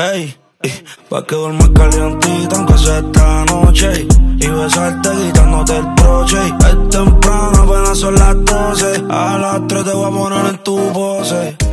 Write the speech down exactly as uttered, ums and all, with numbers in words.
Ey, pa' que duermas calientita aunque sea esta noche, y besarte quitándote el broche. Es temprano, apenas son las doce. A las tres te voy a poner en tu pose.